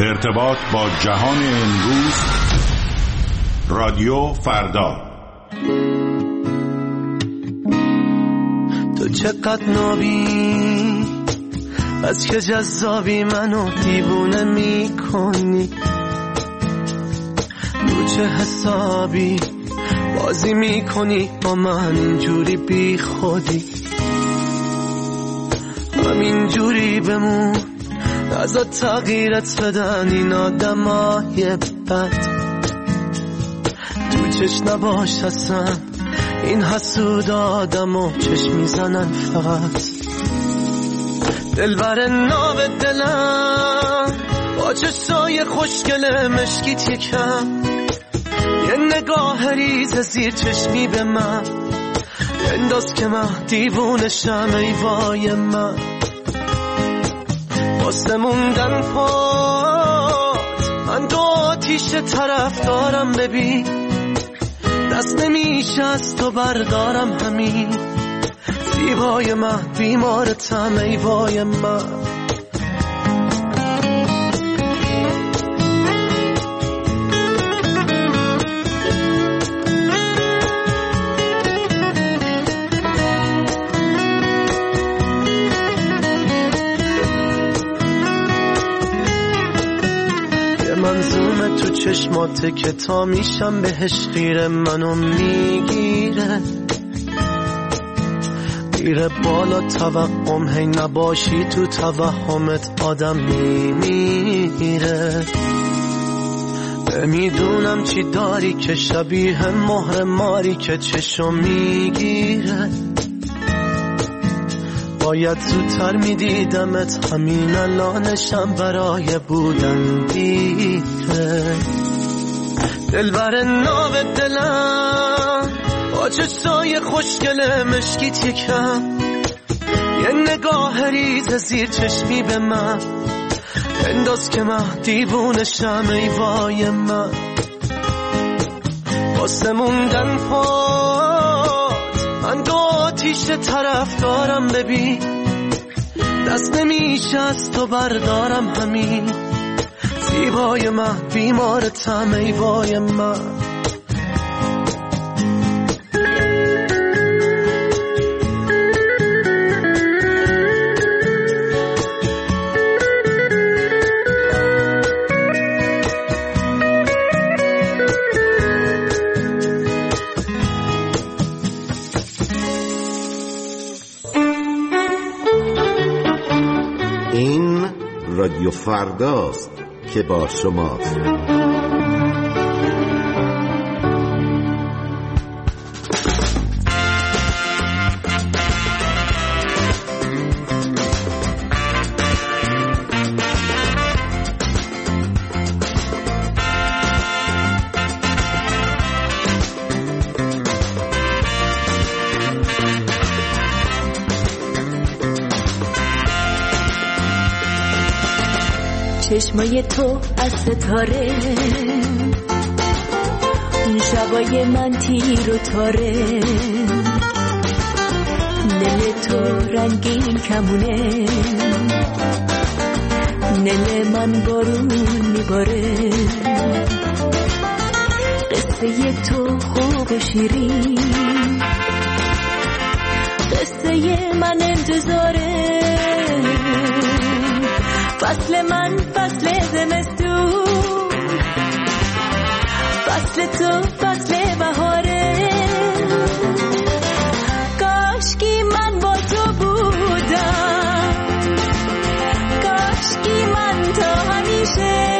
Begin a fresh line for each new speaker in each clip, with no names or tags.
ارتباط با جهان امروز، رادیو فردا.
تو چقدر نابی، از که جذابی منو دیوونه میکنی، تو چه حسابی بازی میکنی با من اینجوری بی خودی، همینجوری بمون ازت تغییرت بدن این آدمای بد، تو چش نباش اصلا این حسود آدمو چشم میزنن فقط، دلبر ناو دلم با چشای خوشگل مشکیت یکم، یه نگاه ریز زیر چشمی به من انداز که من دیوونشم، ای وای من واسه موندن پات من دو آتیش طرف دارم، ببین دست نمیشه از تو بردارم، همین زیبای من بیمارتم، ای وای من منظومه تو چشماته که تا میشم بهش خیره، منو میگیره میره بالا توقم، هی نباشی تو توهمت آدم میمیره، نمیدونم چی داری که شبیه مهر ماری که چشم میگیره، باید زودتر میدیدمت، همین الانشم برای بودن دیره، دلبر ناو دلم با چشای خوشگل مشکیت یکم، یه نگاه ریز زیر چشمی به من انداز که من دیوونشم، ای وای من واسه موندن پات من دو آتیش طرف دارم، ببین دست نمیشه از تو بردارم، همین زیبای من بیمارتم، ای وای من
رادیو فرداست که با شماست.
چشمای تو از ستاره، اون شبای من تیر و تاره، دل تو رنگین کمونه، دل من بارون میباره، قصه تو خوب و شیرین، قصه من انتظاره، فصل من فصل زمستون، فصل تو فصل بهاره، کاشکی من با تو بودم، کاشکی من تا همیشه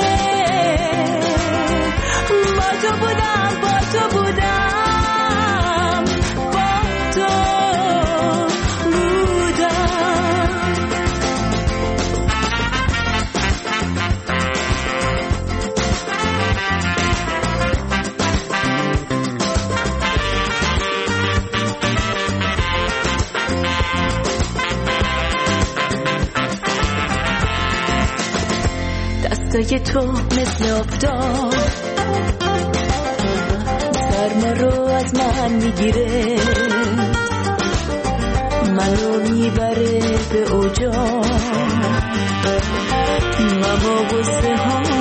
با تو بودم، با تو بودم، با تو دستای تو مثل آفتاب سرما رو از من میگیره، منو میبره به اوجا، اما غصه ها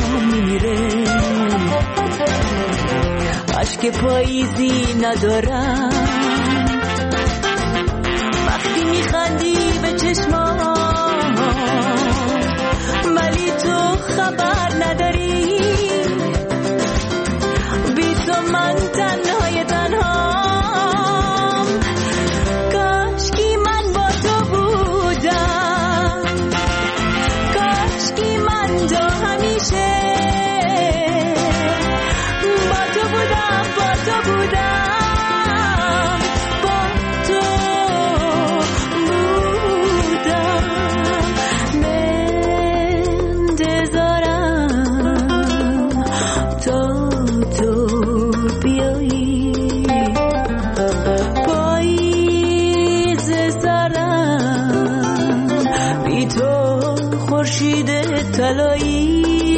اشک پاییزی ندارم وقتی میخندی به چشمام ولی تو خبر نداری بی تو من تنهای تنهام کاشکی من با تو بودم کاشکی من تو همیشه با تو بودم با تو بودم با تو بودم منتظرم تا تو بیایی پاییز سرم بی تو خورشید طلایی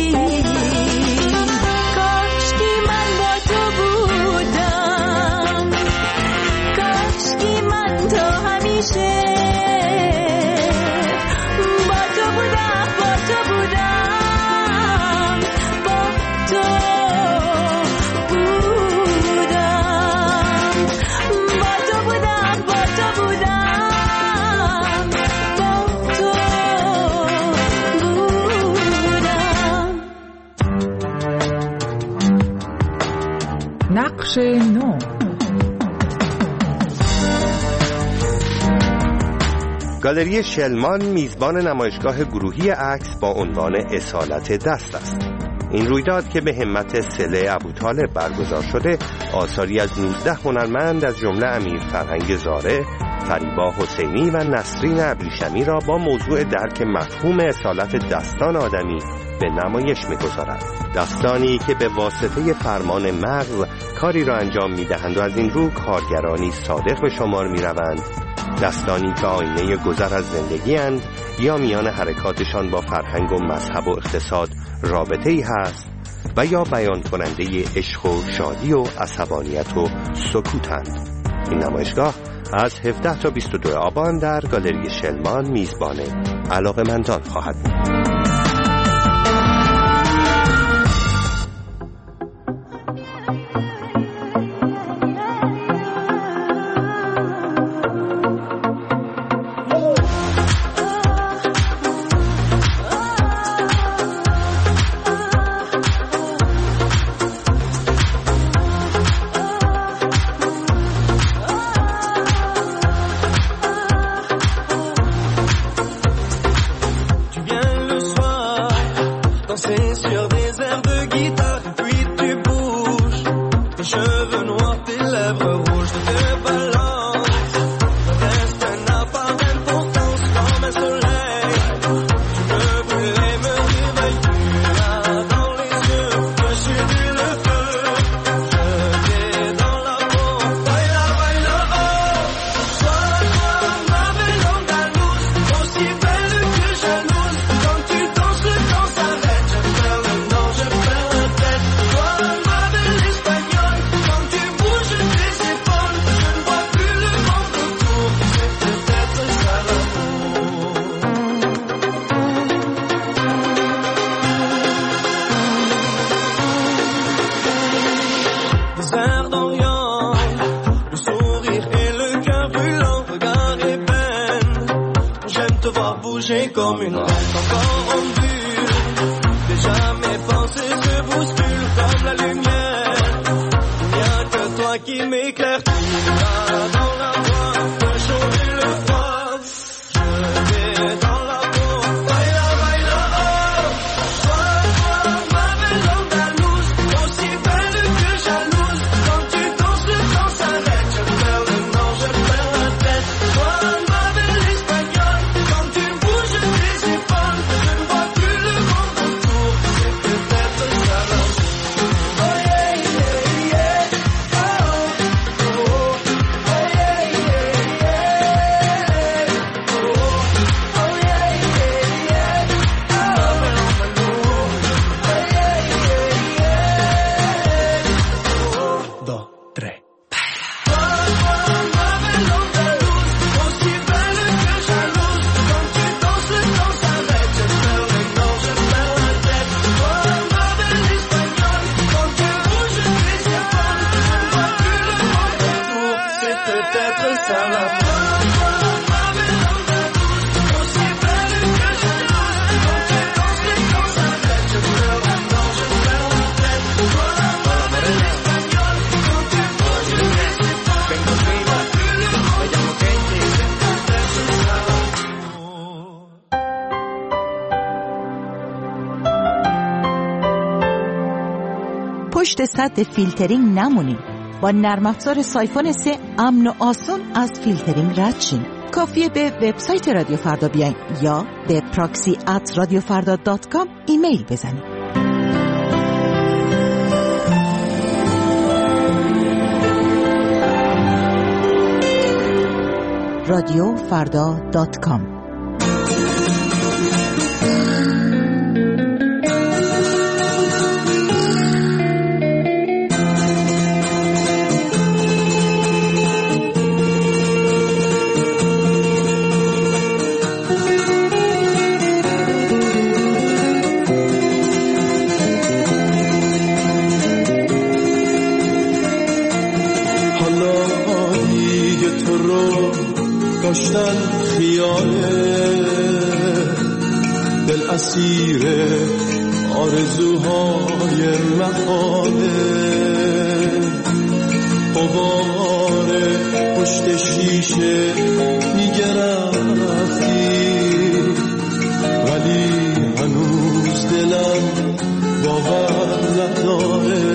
نقش نو.
گالری شلمان میزبان نمایشگاه گروهی عکس با عنوان اصالت دست است. این رویداد که به همت صله ابوطالب برگزار شده آثاری از 19 هنرمند از جمله امیر فرهنگ زاره، فریبا حسینی و نسرین ابریشمی را با موضوع درک مفهوم اصالت دستان آدمی به نمایش می‌گذارد. دستانی که به واسطه فرمان مغز کاری را انجام می‌دهند و از این رو کارگرانی صادق به شمار می‌روند. دستانی که آینه گذر از زندگی‌اند یا میان حرکاتشان با فرهنگ و مذهب و اقتصاد رابطه‌ای هست و یا بیان کننده عشق و شادی و عصبانیت و سکوتند. این نمایشگاه از 17 تا 22 آبان در گالری شلمان میزبان علاقه‌مندان خواهد بود.
Comme une reine encore en vue, déjà mes pensées se bousculent comme la lumière. Il n'y a que toi qui m'éclaire, tu vas dans la voie de changer le froid. Je vais dans la peau, baila, baila, oh. Toi, ma belle andalouse, aussi belle que jalouse. Quand tu danses, le temps s'arrête. Je perds le nord, je perds la tête. Toi, ma belle espagnole, quand tu bouges tes épaules, je
پشت سد فیلترینگ نمونین. با نرم افزار سایفون 3 امن و آسون از فیلترینگ رد شین. کافیه به وبسایت رادیو فردا بیاین یا به proxy@radiofarda.com ایمیل بزنید. radiofarda.com.
داشتن خیاله دل اسیر آرزوهای محاله غبار پشت شیشه میگرفتی ولی هنوز دلم باور نداره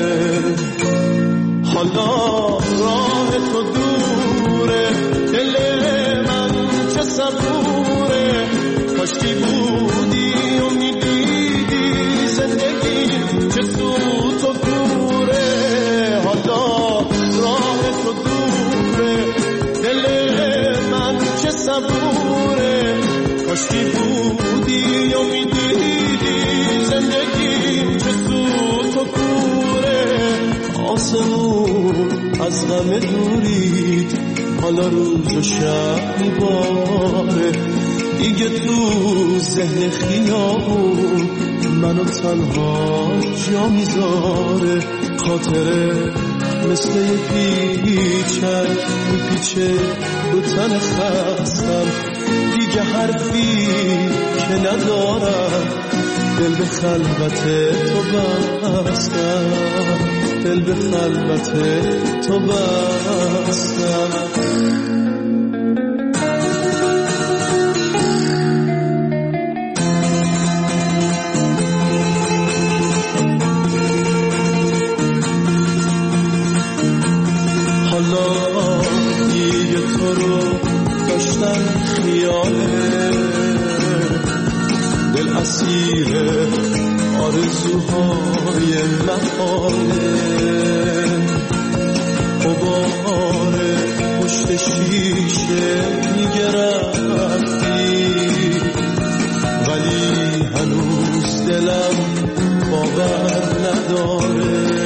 حالا راه تو دوره دل من چه صبوره کاشکی بودی و میدیدی زندگی چه سوت و کوره حالا راه تو دوره دل من چه صبوره کاشکی بودی و میدیدی زندگی چه سوت و کوره آسمون از غم دورید حالا روز و شب میباره دیگه تو ذهن خیابون منو تنها جا میذاره خاطره مثل یه پیچک میپیچه رو تن خستم دیگه حرفی که ندارم دل به خلوت تو بستم دل به خلوت تو بستم حالا دیگه تو رو داشتن خیاله دل اسیر آرزوهای محاله غبار پشت شیشه میگرفتی ولی هنوز دلم باور نداره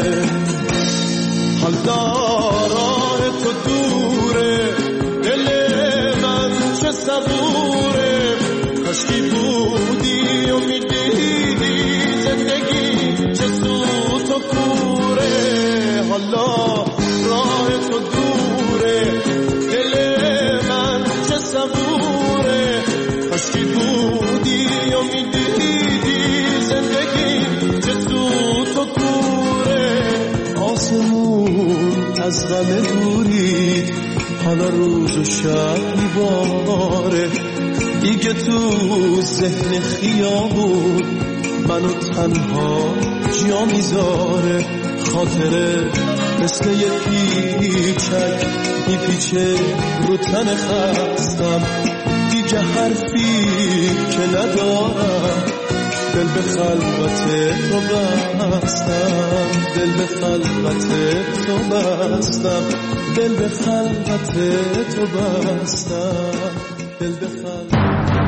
حالا راه تو دوره دل من چه صبوره کاشکی بودی و میدیدی زندگی چه سوت و کوره حالا راه تو دوره دل من چه صبوره کاشکی بودی و میدیدی زندگی چه سوت و کوره آسمون از غم دورید حالا روز و شب میباره دیگه تو ذهن خیابون منو تنها جا میذاره خاطره مثل یه پیچک میپیچه رو تن خستم دیگه حرفی که ندارم دل به خلوت تو بستم دل به خلوت تو بستم دل به خلوت تو بستم دل به خلوت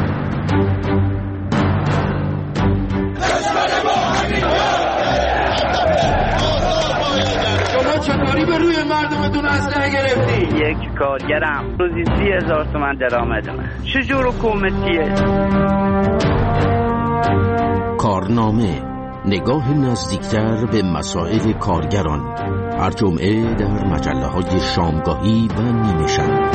شما چطوری به روی مردمتون اسلحه گرفتی؟
یک کارگرم روزی 30,000 تومان درآمدمه چجور حکومتیه؟
کارنامه نگاه نزدیکتر به مسائل کارگران هر جمعه در مجله‌های شامگاهی و نیمه شب.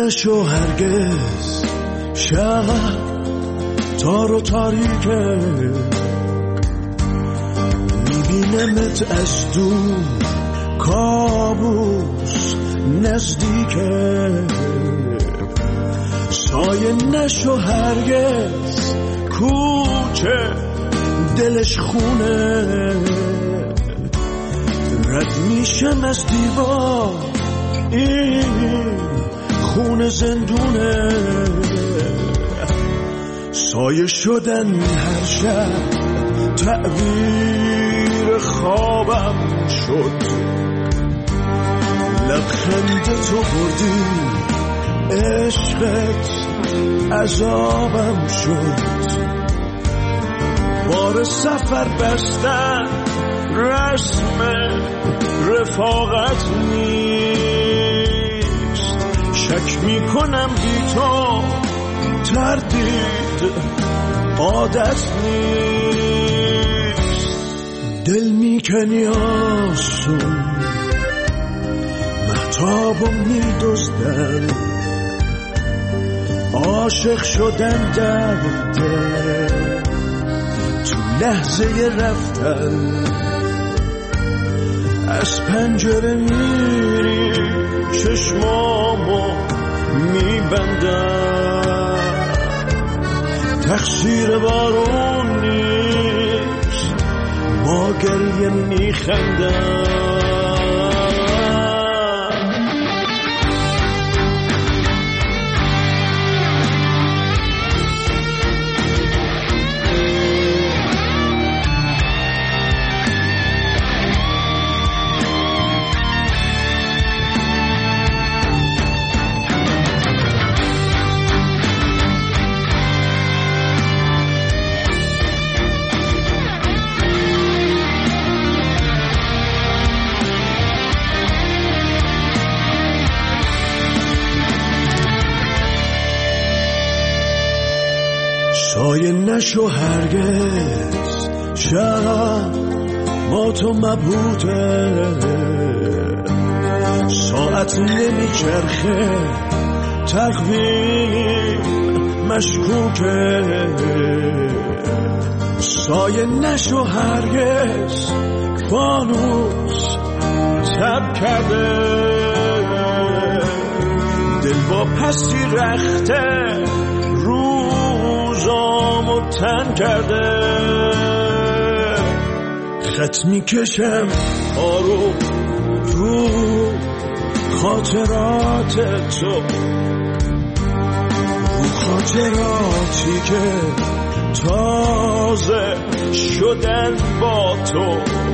نشو هرگز شب تار و تاریکه، میبینمت از دور کابوس نزدیکه. سایه نشو هرگز کوچه دلش خونه، رد میشم از دیوار این خونه زندونه. سایه شدن هر شب تعبیر خوابم شد، لبخند تو بردی عشقت عذابم شد. بار سفر بستن رسم رفاقت نیست، شک میکنم بی تو تردید عادت نیست. دل میکنی آسون مهتابو میدزدن، عاشق شدن درده تو لحظه رفتن. از پنجره میری چشمامو میبندم، تقصیر بارون نیست با گریه میخندم. سایه نشو هرگز شب با تو مبهوته، ساعت نمیچرخه تقویم مشکوکه. سایه نشو هرگز فانوس تب کرده، دل با پستی رخته روزامو تن کرده. خط میکشم آروم رو خاطرات تو، رو خاطراتی که تازه شدن با تو.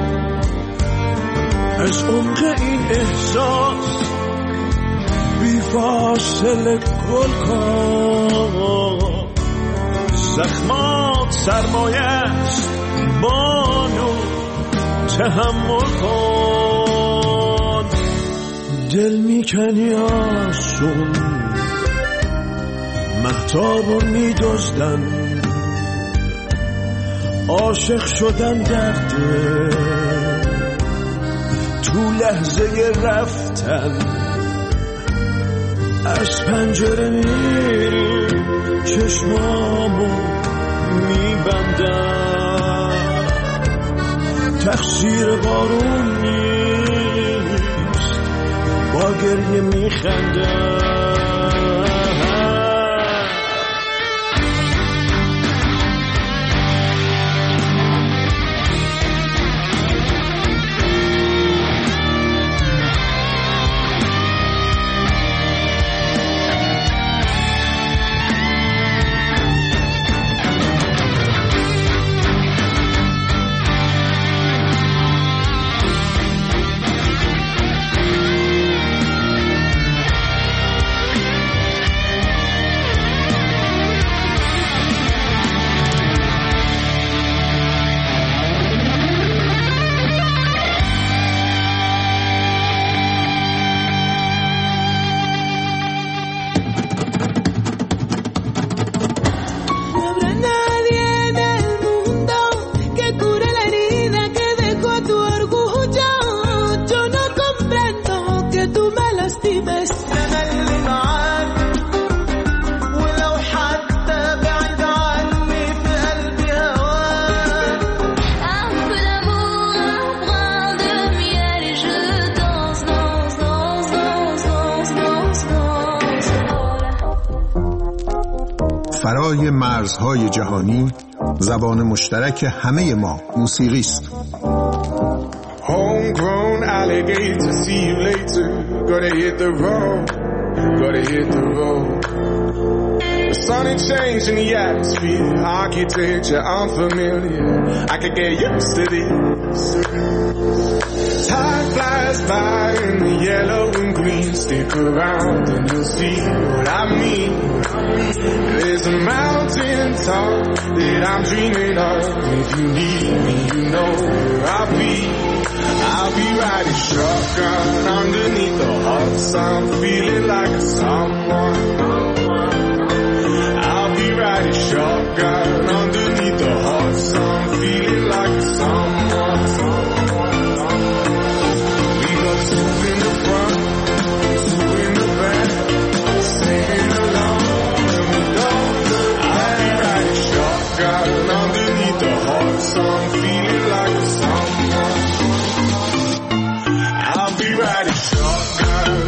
از عمق این احساس بی فاصله گل کن، زخمات سرمایه است بانو تحمل کن. دل میکنی آسون مهتابو میدزدن، عاشق شدن درده تو لحظه رفتن. از پنجره میری چشمامو میبندم، تقصیر بارون نیست با گریه میخندم.
فرای مرزهای جهانی زبان مشترک همه ما موسیقی است.
Homegrown alligator, see you later. Gotta hit the road, gotta hit the road. The sun ain't changing the atmosphere, architecture unfamiliar. I could get used to this. Time flies by in the yellow and green. Stick around and you'll see what I mean. There's a mountain top that I'm dreaming of. If you need me, you know where I'll be. I'll be riding shotgun underneath the hot sun, feeling like a someone. I'll be riding shotgun underneath the hot sun, feeling like a someone. We got two in the front, two in the back, singing along, and we don't look back. I'll be riding shotgun underneath the hot sun, feeling like a someone. I'll be riding shotgun.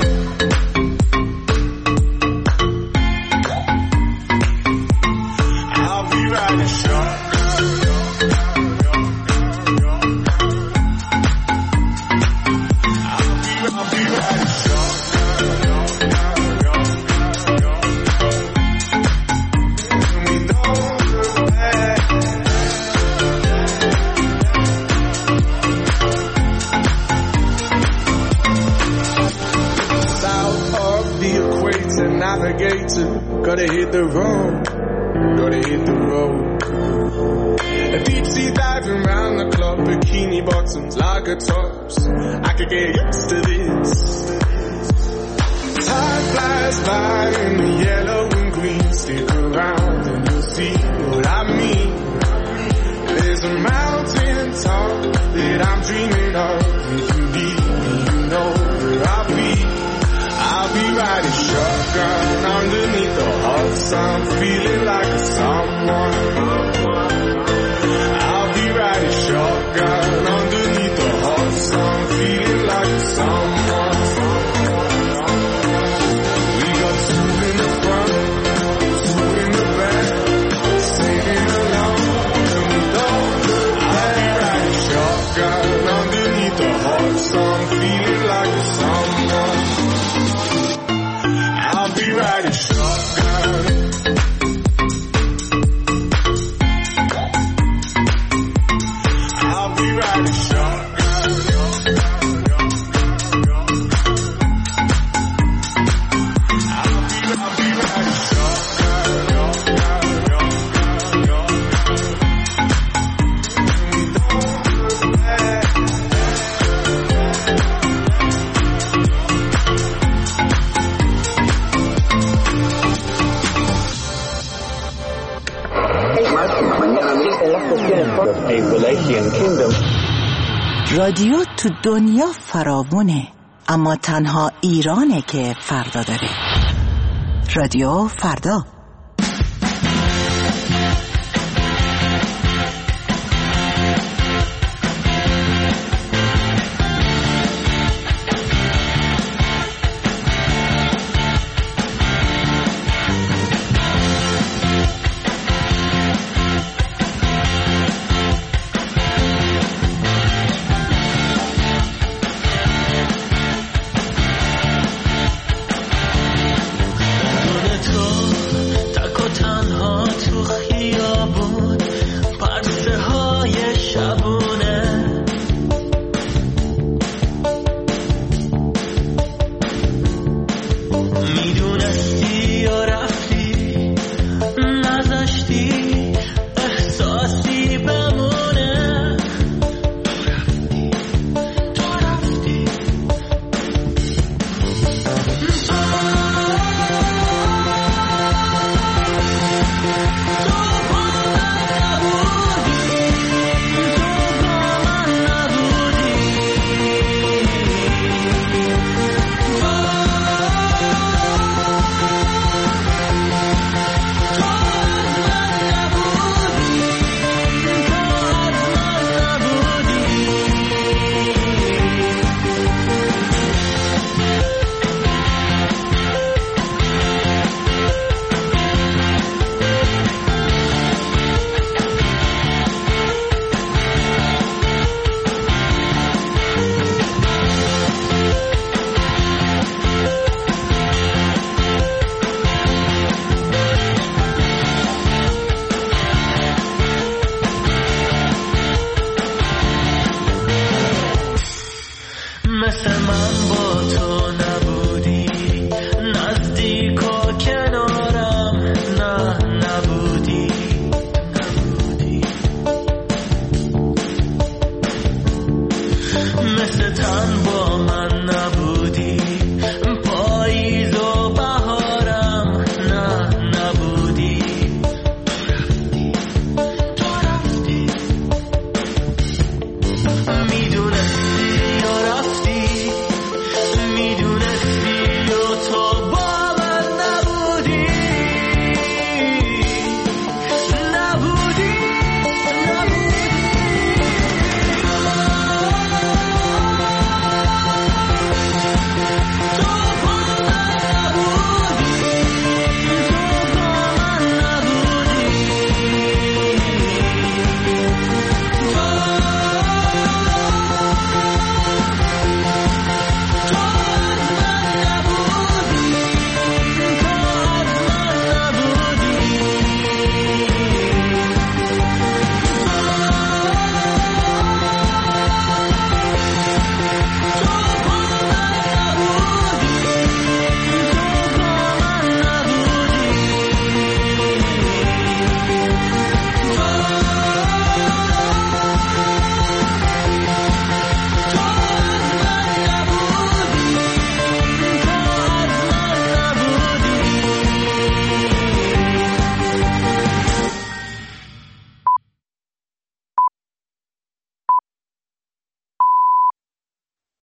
I'll be riding shotgun. I'll be riding shotgun. We don't look back. Navigator, gotta hit the road, gotta hit the road. A deep sea diving round the clock, bikini bottoms, lager tops. I could get used to this. Time flies by in the yellow and green. Stick around and you'll see what I mean. There's a mountain top that I'm dreaming of. If you need me, you know where I'll be. I'll be riding shotgun underneath the hot sun, feeling like a someone. I'll be riding shotgun underneath the hot sun, feeling like a someone. We got two in the front, two in the back, singing along, and we don't look back. I'll be riding shotgun underneath the hot sun, feeling like a someone. I'll be riding shotgun. I'll be riding shotgun. I'll be riding
رادیو تو دنیا فراوونه، اما تنها ایرانه که فردا داره. رادیو فردا.
مثل من با تو نبودی، نزدیک و کنارم نه نبودی. مثل تن